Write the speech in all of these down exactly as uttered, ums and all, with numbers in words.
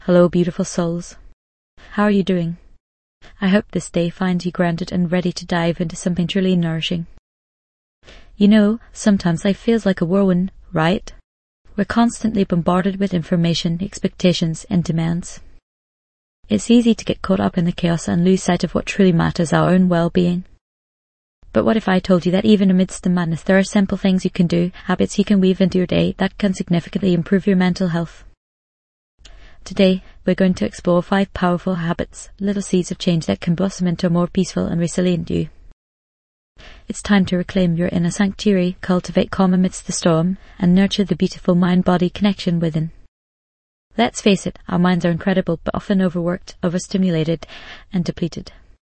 Hello, beautiful souls. How are you doing? I hope this day finds you grounded and ready to dive into something truly nourishing. You know, sometimes life feels like a whirlwind, right? We're constantly bombarded with information, expectations, and demands. It's easy to get caught up in the chaos and lose sight of what truly matters, our own well-being. But what if I told you that even amidst the madness, there are simple things you can do, habits you can weave into your day that can significantly improve your mental health? Today, we're going to explore five powerful habits, little seeds of change that can blossom into a more peaceful and resilient you. It's time to reclaim your inner sanctuary, cultivate calm amidst the storm, and nurture the beautiful mind-body connection within. Let's face it, our minds are incredible, but often overworked, overstimulated, and depleted.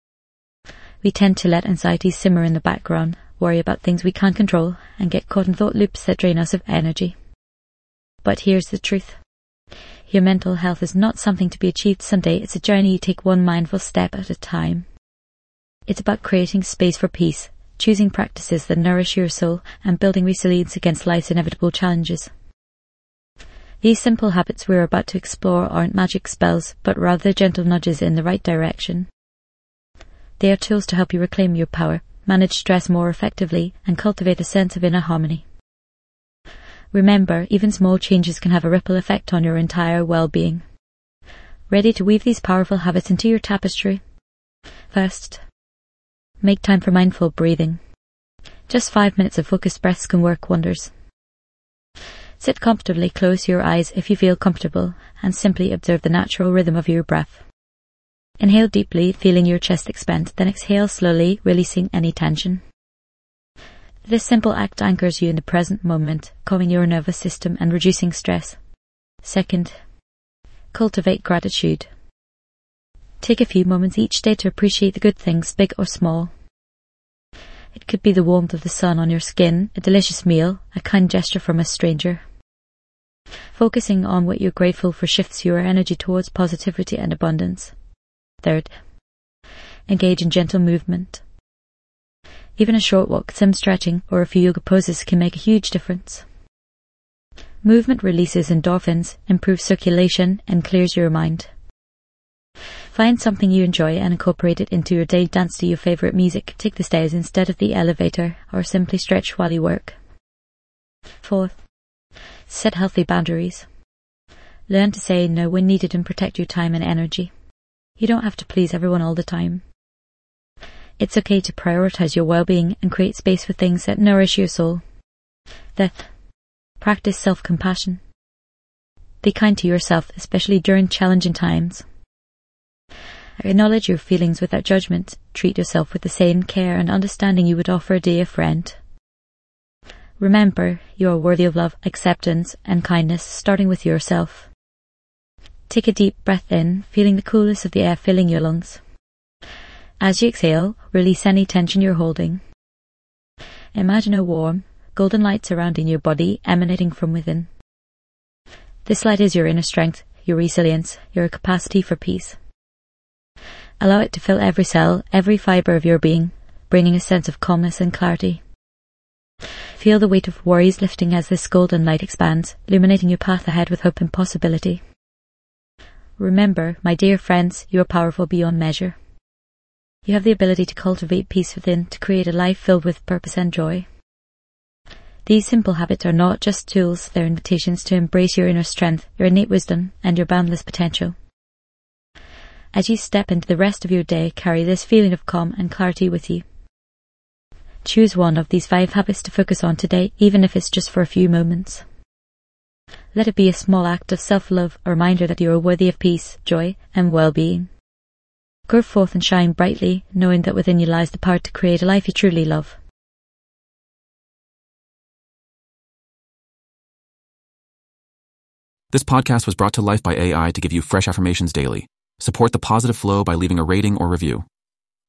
We tend to let anxiety simmer in the background, worry about things we can't control, and get caught in thought loops that drain us of energy. But here's the truth. Your mental health is not something to be achieved someday, it's a journey you take one mindful step at a time. It's about creating space for peace, choosing practices that nourish your soul, and building resilience against life's inevitable challenges. These simple habits we're about to explore aren't magic spells, but rather gentle nudges in the right direction. They are tools to help you reclaim your power, manage stress more effectively, and cultivate a sense of inner harmony. Remember, even small changes can have a ripple effect on your entire well-being. Ready to weave these powerful habits into your tapestry? First, make time for mindful breathing. Just five minutes of focused breaths can work wonders. Sit comfortably, close your eyes if you feel comfortable, and simply observe the natural rhythm of your breath. Inhale deeply, feeling your chest expand, then exhale slowly, releasing any tension. This simple act anchors you in the present moment, calming your nervous system and reducing stress. Second, cultivate gratitude. Take a few moments each day to appreciate the good things, big or small. It could be the warmth of the sun on your skin, a delicious meal, a kind gesture from a stranger. Focusing on what you're grateful for shifts your energy towards positivity and abundance. Third, engage in gentle movement. Even a short walk, some stretching, or a few yoga poses can make a huge difference. Movement releases endorphins, improves circulation, and clears your mind. Find something you enjoy and incorporate it into your day. Dance to your favorite music, take the stairs instead of the elevator, or simply stretch while you work. Fourth, set healthy boundaries. Learn to say no when needed and protect your time and energy. You don't have to please everyone all the time. It's okay to prioritize your well-being and create space for things that nourish your soul. Fifth, practice self-compassion. Be kind to yourself, especially during challenging times. Acknowledge your feelings without judgment. Treat yourself with the same care and understanding you would offer a dear friend. Remember, you are worthy of love, acceptance, and kindness, starting with yourself. Take a deep breath in, feeling the coolness of the air filling your lungs. As you exhale, release any tension you're holding. Imagine a warm, golden light surrounding your body, emanating from within. This light is your inner strength, your resilience, your capacity for peace. Allow it to fill every cell, every fibre of your being, bringing a sense of calmness and clarity. Feel the weight of worries lifting as this golden light expands, illuminating your path ahead with hope and possibility. Remember, my dear friends, you are powerful beyond measure. You have the ability to cultivate peace within, to create a life filled with purpose and joy. These simple habits are not just tools, they're invitations to embrace your inner strength, your innate wisdom, and your boundless potential. As you step into the rest of your day, carry this feeling of calm and clarity with you. Choose one of these five habits to focus on today, even if it's just for a few moments. Let it be a small act of self-love, a reminder that you are worthy of peace, joy, and well-being. Go forth and shine brightly, knowing that within you lies the power to create a life you truly love. This podcast was brought to life by A I to give you fresh affirmations daily. Support the positive flow by leaving a rating or review.